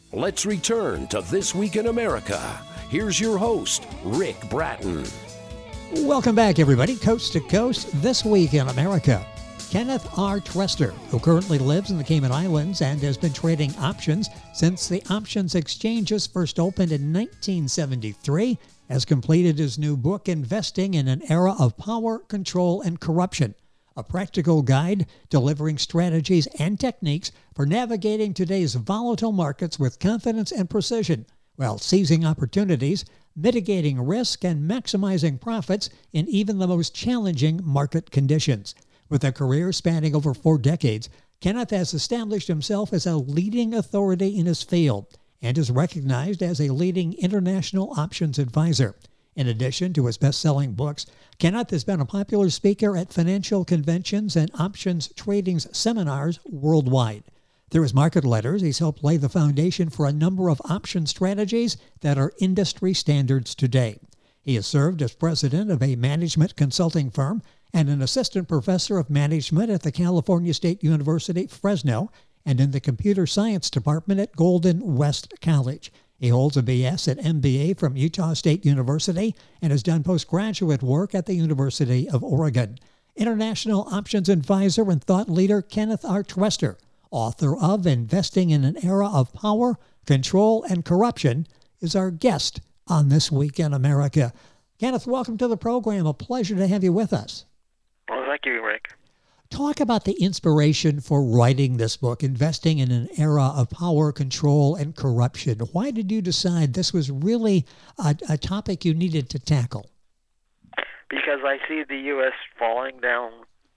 Let's return to This Week in America. Here's your host, Rick Bratton. Welcome back, everybody. Coast to Coast, This Week in America. Kenneth R. Trester, who currently lives in the Cayman Islands and has been trading options since the options exchanges first opened in 1973, has completed his new book, Investing in an Era of Power, Control, and Corruption, a practical guide delivering strategies and techniques for navigating today's volatile markets with confidence and precision, while seizing opportunities, mitigating risk, and maximizing profits in even the most challenging market conditions. With a career spanning over 4 decades, Kenneth has established himself as a leading authority in his field and is recognized as a leading international options advisor. In addition to his best-selling books, Kenneth has been a popular speaker at financial conventions and options trading seminars worldwide. Through his market letters, he's helped lay the foundation for a number of option strategies that are industry standards today. He has served as president of a management consulting firm and an assistant professor of management at the California State University, Fresno, and in the computer science department at Golden West College. He holds a BS and MBA from Utah State University and has done postgraduate work at the University of Oregon. International options advisor and thought leader Kenneth R. Trester, author of Investing in an Era of Power, Control, and Corruption, is our guest on This Week in America. Kenneth, welcome to the program. A pleasure to have you with us. Well, thank you, Rick. Talk about the inspiration for writing this book, Investing in an Era of Power, Control, and Corruption. Why did you decide this was really a topic you needed to tackle? Because I see the U.S. falling down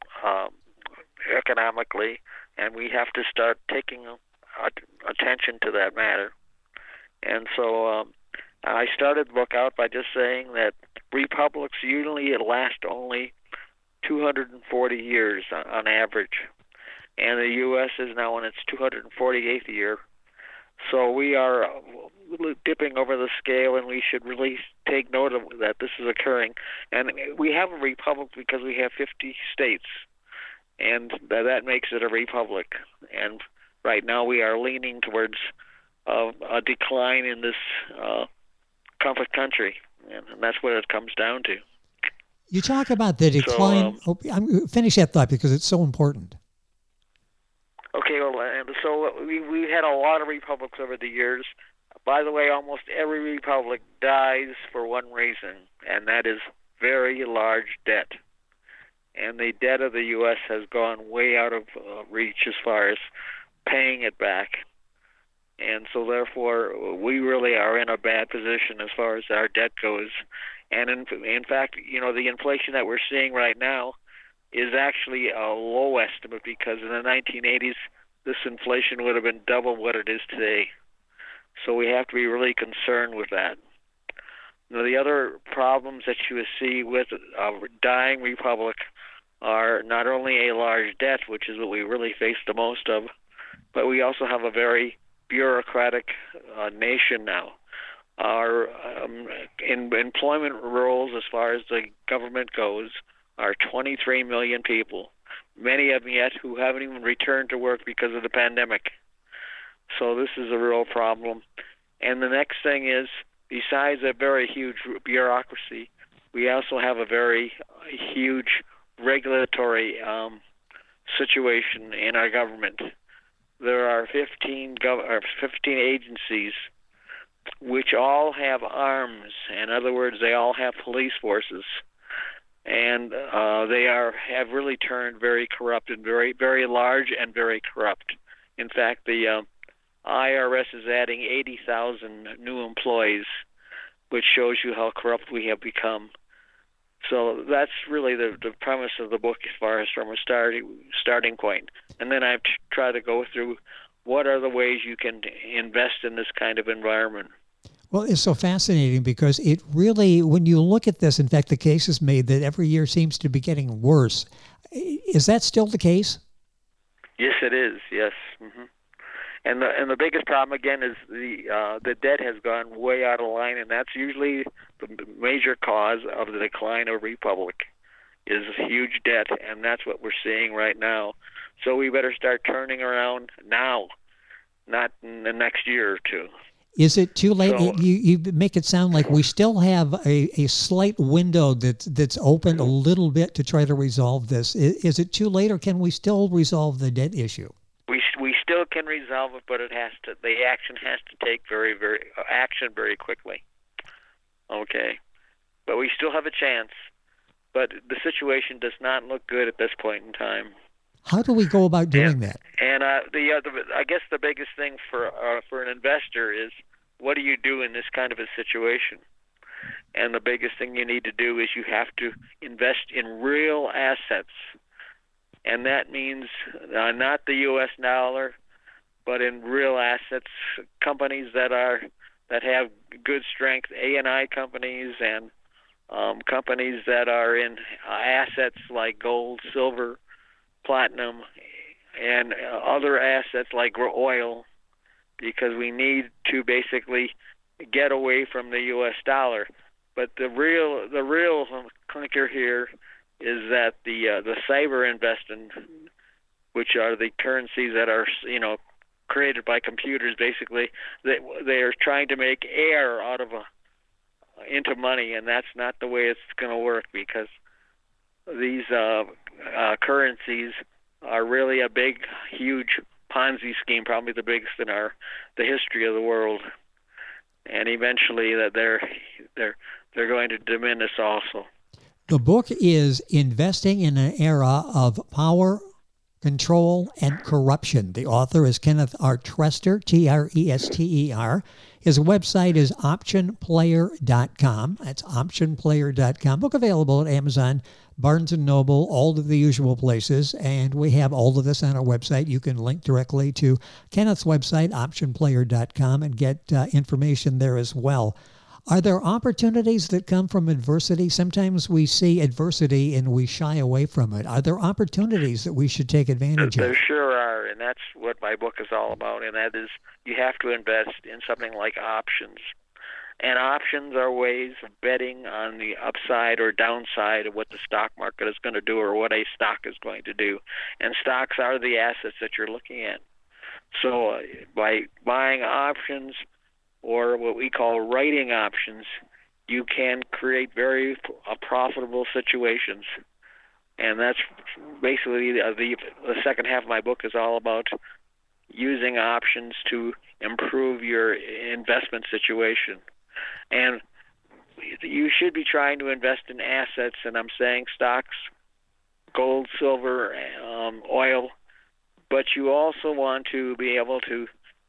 economically, and we have to start taking attention to that matter. And so I started the book out by just saying that republics usually last only 240 years on average, and the U.S. is now in its 248th year. So we are dipping over the scale, and we should really take note of that this is occurring. And we have a republic because we have 50 states, and that makes it a republic. And right now we are leaning towards a decline in this comfort country, and that's what it comes down to. You talk about the decline. Finish that thought because it's so important. Okay, well, so we had a lot of republics over the years. By the way, almost every republic dies for one reason, and that is very large debt. And the debt of the U.S. has gone way out of reach as far as paying it back. And so, therefore, we really are in a bad position as far as our debt goes. And in fact, the inflation that we're seeing right now is actually a low estimate because in the 1980s, this inflation would have been double what it is today. So we have to be really concerned with that. Now, the other problems that you see with a dying republic are not only a large debt, which is what we really face the most of, but we also have a very bureaucratic nation now. Our employment roles, as far as the government goes, are 23 million people, many of them yet who haven't even returned to work because of the pandemic. So this is a real problem. And the next thing is, besides a very huge bureaucracy, we also have a very huge regulatory situation in our government. There are 15 agencies which all have arms. In other words, they all have police forces, and they have really turned very corrupt and very, very large and very corrupt. In fact, the IRS is adding 80,000 new employees, which shows you how corrupt we have become. So that's really the premise of the book as far as from a starting point. And then I've tried to go through what are the ways you can invest in this kind of environment. Well, it's so fascinating because it really, when you look at this, in fact, the case is made that every year seems to be getting worse. Is that still the case? Yes, it is. Yes. Mm-hmm. And the biggest problem again is the debt has gone way out of line, and that's usually the major cause of the decline of a republic is huge debt, and that's what we're seeing right now. So we better start turning around now. not in the next year or two. Is it too late? So, You make it sound like we still have a slight window that's open a little bit to try to resolve this. Is it too late, or can we still resolve the debt issue? We still can resolve it, but the action has to take very quickly. Okay, but we still have a chance. But the situation does not look good at this point in time. How do we go about doing that? And I guess the biggest thing for an investor is, what do you do in this kind of a situation? And the biggest thing you need to do is you have to invest in real assets, and that means not the U.S. dollar, but in real assets, companies that have good strength, A&I companies, and companies that are in assets like gold, silver, platinum, and other assets like oil, because we need to basically get away from the U.S. dollar. But the real clinker here is that the cyber investment, which are the currencies that are created by computers, basically they are trying to make air out of into money, and that's not the way it's going to work, because these currencies are really a big, huge Ponzi scheme, probably the biggest in the history of the world, and eventually that they're going to diminish also. The book is Investing in an Era of Power, Control, and Corruption. The author is Kenneth R. Trester, Trester. His website is optionplayer.com. That's optionplayer.com. Book available at Amazon, Barnes & Noble, all of the usual places. And we have all of this on our website. You can link directly to Kenneth's website, optionplayer.com, and get information there as well. Are there opportunities that come from adversity? Sometimes we see adversity and we shy away from it. Are there opportunities that we should take advantage of? There sure are, and that's what my book is all about, and that is you have to invest in something like options. And options are ways of betting on the upside or downside of what the stock market is going to do or what a stock is going to do. And stocks are the assets that you're looking at. So by buying options, or what we call writing options, you can create very profitable situations. And that's basically the second half of my book is all about using options to improve your investment situation. And you should be trying to invest in assets, and I'm saying stocks, gold, silver, oil, but you also want to be able to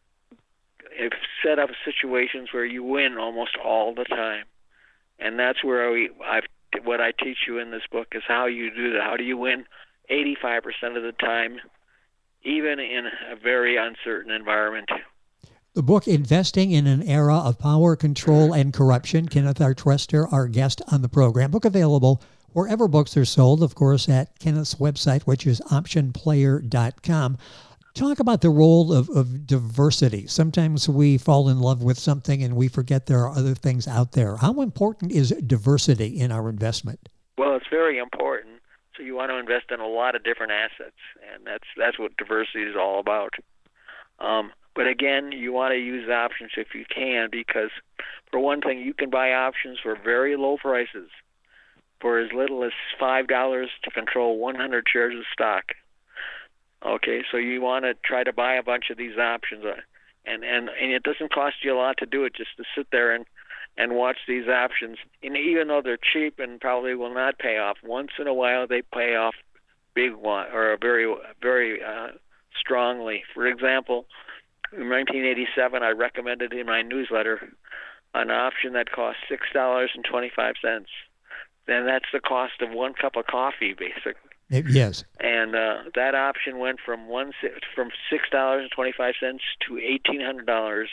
set up situations where you win almost all the time. And that's where what I teach you in this book is how you do that. How do you win 85% of the time, even in a very uncertain environment? The book, Investing in an Era of Power, Control, and Corruption. Kenneth R. Trester, our guest on the program. Book available wherever books are sold, of course, at Kenneth's website, which is optionplayer.com. Talk about the role of diversity. Sometimes we fall in love with something and we forget there are other things out there. How important is diversity in our investment? Well, it's very important. So you want to invest in a lot of different assets, and that's what diversity is all about. But again, you want to use options if you can, because for one thing, you can buy options for very low prices, for as little as $5 to control 100 shares of stock. Okay, so you want to try to buy a bunch of these options, and it doesn't cost you a lot to do it, just to sit there and watch these options. And even though they're cheap and probably will not pay off, once in a while they pay off big one or very, very strongly. For example, in 1987, I recommended in my newsletter an option that cost $6.25. Then that's the cost of one cup of coffee, basically. Yes. And that option went from $6.25 to $1,800.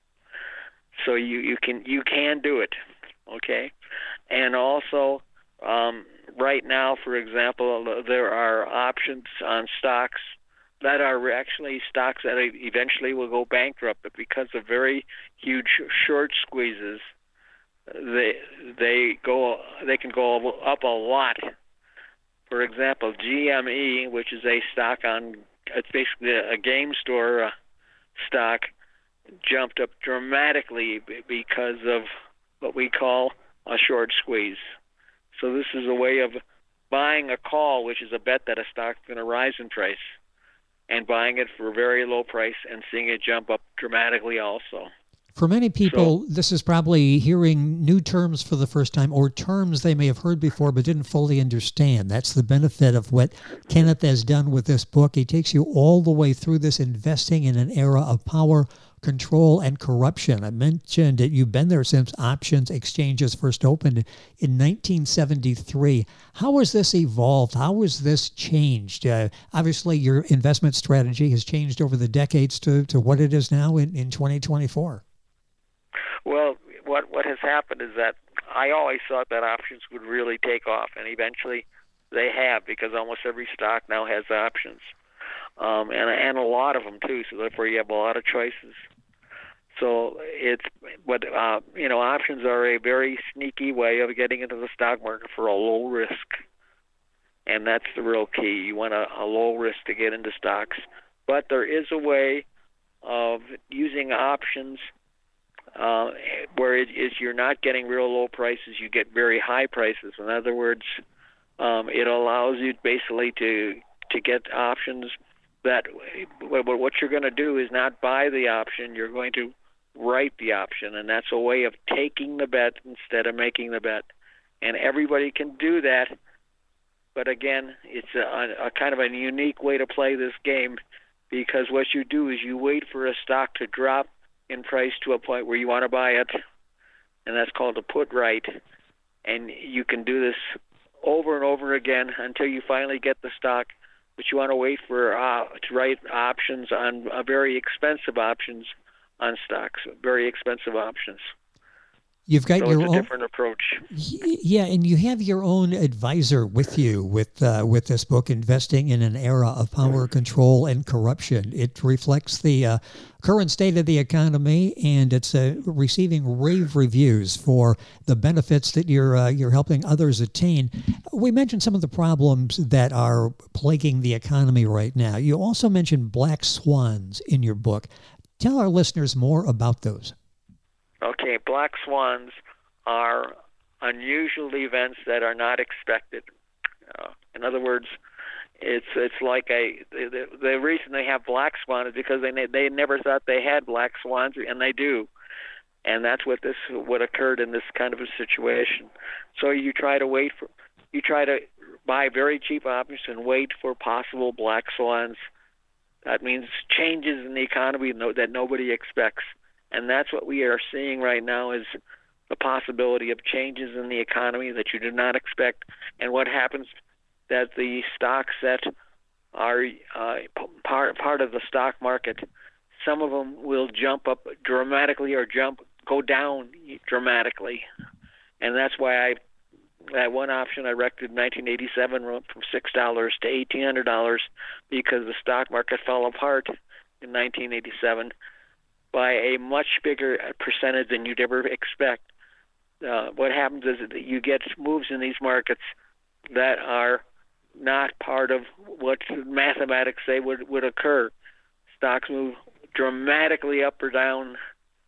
So you can do it, okay? And also, right now, for example, there are options on stocks that are actually stocks that eventually will go bankrupt, but because of very huge short squeezes, they can go up a lot. For example, GME, which is a stock it's basically a game store stock jumped up dramatically because of what we call a short squeeze. So this is a way of buying a call, which is a bet that a stock's going to rise in price, and buying it for a very low price and seeing it jump up dramatically also. For many people, this is probably hearing new terms for the first time, or terms they may have heard before but didn't fully understand. That's the benefit of what Kenneth has done with this book. He takes you all the way through this, investing in an era of power, control, and corruption. I mentioned that you've been there since options exchanges first opened in 1973. How has this evolved? How has this changed? Obviously, your investment strategy has changed over the decades to what it is now in 2024. Well, what has happened is that I always thought that options would really take off, and eventually they have, because almost every stock now has options, and a lot of them too. So therefore, you have a lot of choices. So options are a very sneaky way of getting into the stock market for a low risk, and that's the real key. You want a low risk to get into stocks, but there is a way of using options. Where it is you're not getting real low prices, you get very high prices. In other words, it allows you basically to get options that what you're going to do is not buy the option, you're going to write the option, and that's a way of taking the bet instead of making the bet. And everybody can do that, but again, it's a kind of a unique way to play this game, because what you do is you wait for a stock to drop in price to a point where you want to buy it, and that's called a put right. And you can do this over and over again until you finally get the stock, but you want to wait for to write options on very expensive options on stocks, very expensive options. You've got so your it's own a different approach. Yeah, and you have your own advisor with you with this book, Investing in an Era of Power, Control, and Corruption. It reflects the current state of the economy, and it's receiving rave reviews for the benefits that you're helping others attain. We mentioned some of the problems that are plaguing the economy right now. You also mentioned black swans in your book. Tell our listeners more about those. Okay, black swans are unusual events that are not expected. In other words, it's like the reason they have black swan is because they never thought they had black swans, and they do, and that's what occurred in this kind of a situation. So you try to buy very cheap options and wait for possible black swans. That means changes in the economy that nobody expects. And that's what we are seeing right now, is the possibility of changes in the economy that you did not expect. And what happens that the stocks that are part of the stock market, some of them will jump up dramatically or go down dramatically. And that's why that one option I recommended in 1987 went from $6 to $1,800, because the stock market fell apart in 1987. By a much bigger percentage than you'd ever expect. What happens is that you get moves in these markets that are not part of what mathematics say would occur. Stocks move dramatically up or down,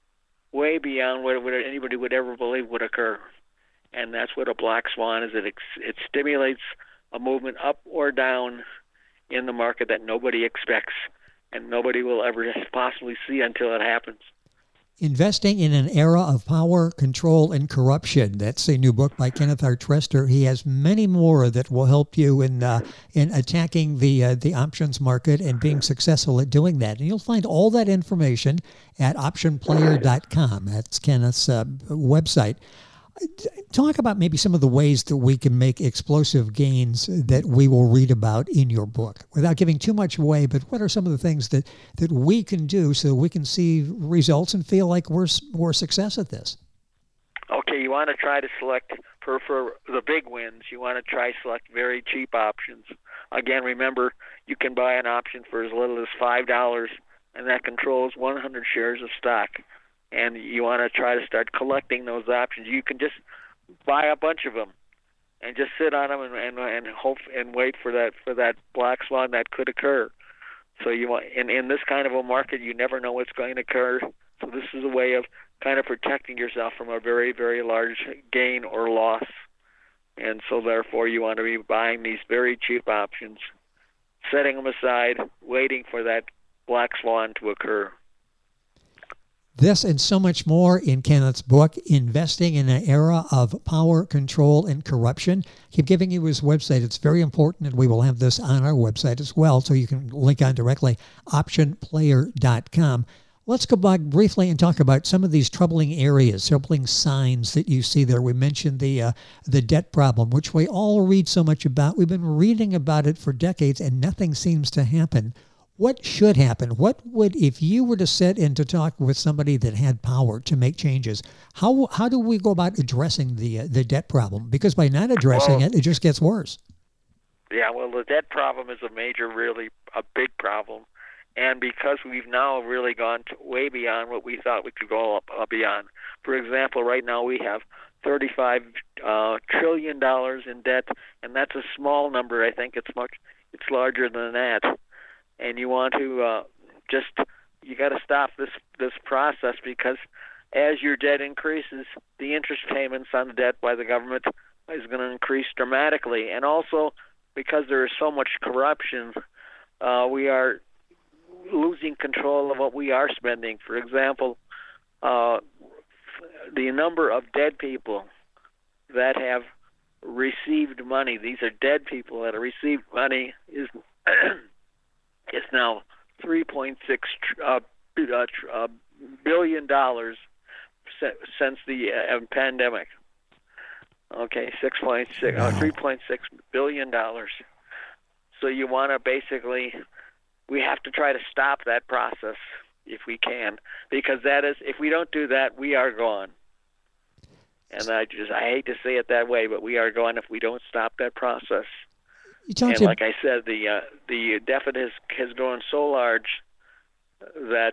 way beyond what anybody would ever believe would occur. And that's what a black swan is. It stimulates a movement up or down in the market that nobody expects, and nobody will ever possibly see until it happens. Investing in an Era of Power, Control, and Corruption. That's a new book by Kenneth R. Trester. He has many more that will help you in attacking the options market and being successful at doing that. And you'll find all that information at optionplayer.com. That's Kenneth's website. Talk about maybe some of the ways that we can make explosive gains that we will read about in your book, without giving too much away. But what are some of the things that we can do so we can see results and feel like we're success at this? Okay, you want to try to select for the big wins. You want to try select very cheap options. Again, remember, you can buy an option for as little as $5, and that controls 100 shares of stock. And you want to try to start collecting those options. You can just buy a bunch of them and just sit on them and hope and wait for that black swan that could occur. So you want, in this kind of a market, you never know what's going to occur. So this is a way of kind of protecting yourself from a very, very large gain or loss. And so therefore you want to be buying these very cheap options, setting them aside, waiting for that black swan to occur. This and so much more in Kenneth's book, Investing in an Era of Power, Control, and Corruption. Keep giving you his website. It's very important, and we will have this on our website as well, so you can link on directly, optionplayer.com. Let's go back briefly and talk about some of these troubling areas, troubling signs that you see there. We mentioned the debt problem, which we all read so much about. We've been reading about it for decades, and nothing seems to happen. What should happen? What would, if you were to sit and to talk with somebody that had power to make changes, how do we go about addressing the debt problem? Because by not addressing it just gets worse. Yeah, well, the debt problem is really a big problem. And because we've now really gone way beyond what we thought we could go beyond. For example, right now we have $35 trillion in debt, and that's a small number. I think it's larger than that. And you want to you got to stop this process, because as your debt increases, the interest payments on the debt by the government is going to increase dramatically. And also, because there is so much corruption, we are losing control of what we are spending. For example, the number of dead people that have received money, these are dead people that have received money, is now $3.6 billion since the pandemic. Okay, $3.6 billion. So you want to basically, we have to try to stop that process if we can, because if we don't do that, we are gone. And I hate to say it that way, but we are gone if we don't stop that process. And like I said, the deficit has grown so large that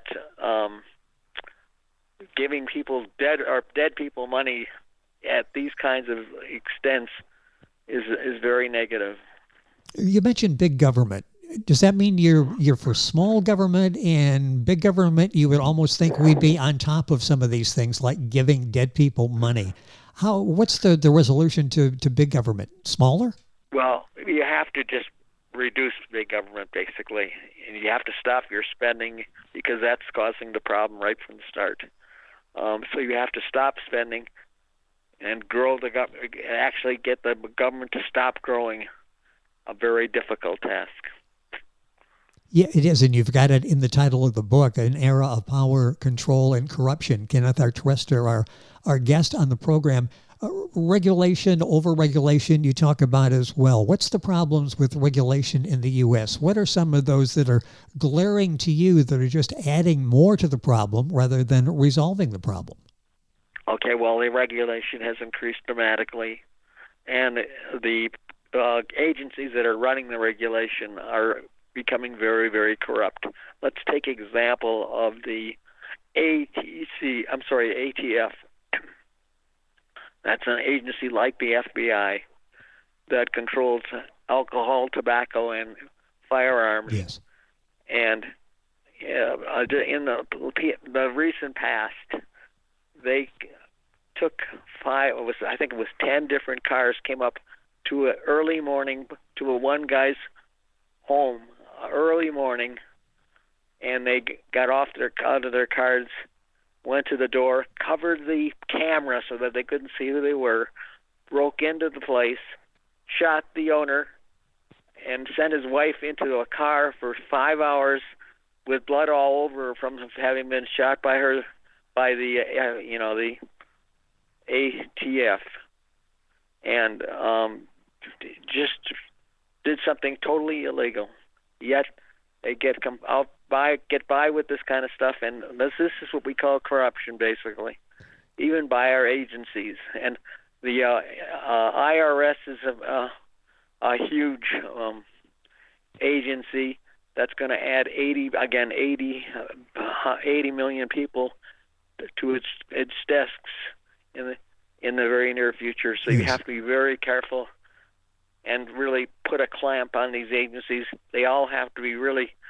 giving dead people money at these kinds of extents is very negative. You mentioned big government. Does that mean you're for small government and big government? You would almost think we'd be on top of some of these things, like giving dead people money. What's the resolution to big government? Smaller? Well, you have to just reduce big government, basically. And you have to stop your spending, because that's causing the problem right from the start. So you have to stop spending and grow the government, actually get the government to stop growing. A very difficult task. Yeah, it is, and you've got it in the title of the book, An Era of Power, Control, and Corruption. Kenneth R. Trester, our guest on the program. Regulation, over-regulation, you talk about as well. What's the problems with regulation in the U.S.? What are some of those that are glaring to you that are just adding more to the problem rather than resolving the problem? Okay, well, the regulation has increased dramatically, and the agencies that are running the regulation are becoming very, very corrupt. Let's take example of the ATF. That's an agency like the FBI that controls alcohol, tobacco, and firearms. Yes. And in the recent past, they took 10 different cars, came up to an early morning to one guy's home early morning, and they got out of their cars, went to the door, covered the camera so that they couldn't see who they were, broke into the place, shot the owner, and sent his wife into a car for 5 hours with blood all over her from having been shot by the ATF, and just did something totally illegal. Yet they get by with this kind of stuff, and this is what we call corruption, basically, even by our agencies. And the IRS is a huge agency that's going to add 80 million people to its desks in the very near future. So you have to be very careful and really put a clamp on these agencies. They all have to be really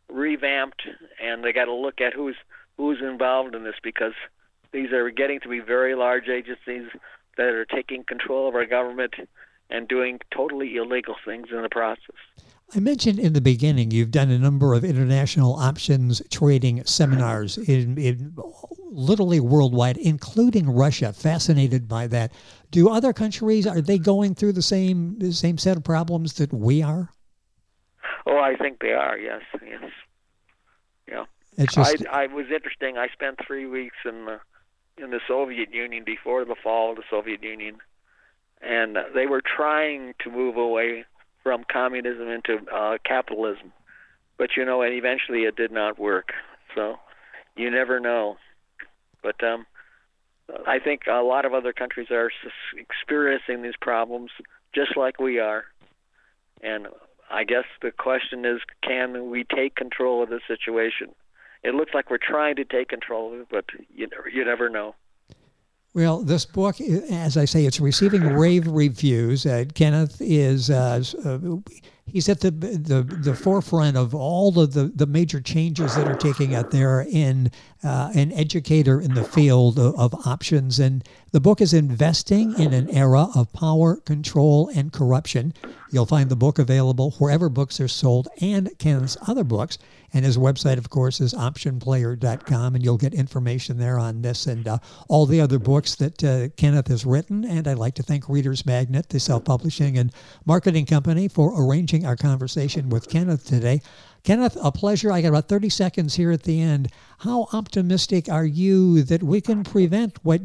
revamped, and they got to look at who's involved in this, because these are getting to be very large agencies that are taking control of our government and doing totally illegal things in the process. I mentioned in the beginning you've done a number of international options trading seminars in literally worldwide, including Russia. Fascinated by that. Do other countries, are they going through the same set of problems that we are? Oh, I think they are. Yes. Yeah. It's just I was interesting. I spent 3 weeks in the Soviet Union before the fall of the Soviet Union, and they were trying to move away from communism into capitalism, but and eventually it did not work. So you never know. But I think a lot of other countries are experiencing these problems just like we are, and I guess the question is, can we take control of the situation? It looks like we're trying to take control of it, but you never know. Well, this book, as I say, it's receiving rave reviews. Kenneth is he's at the forefront of all of the major changes that are taking out there in an educator in the field of options. And the book is Investing in an Era of Power, Control, and Corruption. You'll find the book available wherever books are sold, and Kenneth's other books. And his website, of course, is optionplayer.com, and you'll get information there on this and all the other books that Kenneth has written. And I'd like to thank Reader's Magnet, the self-publishing and marketing company, for arranging our conversation with Kenneth today. Kenneth, a pleasure. I got about 30 seconds here at the end. How optimistic are you that we can prevent what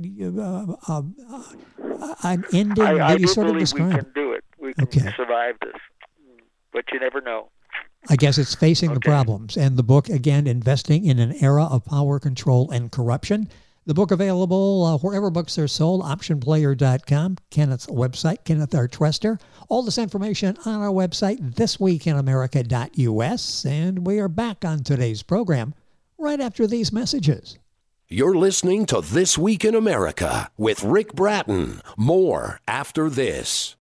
an ending that you sort of described? I do believe we can do it. We can survive this, but you never know. I guess it's facing the problems. And the book, again, Investing in an Era of Power, Control, and Corruption. The book available wherever books are sold, optionplayer.com, Kenneth's website, Kenneth R. Trester. All this information on our website, thisweekinamerica.us. And we are back on today's program right after these messages. You're listening to This Week in America with Rick Bratton. More after this.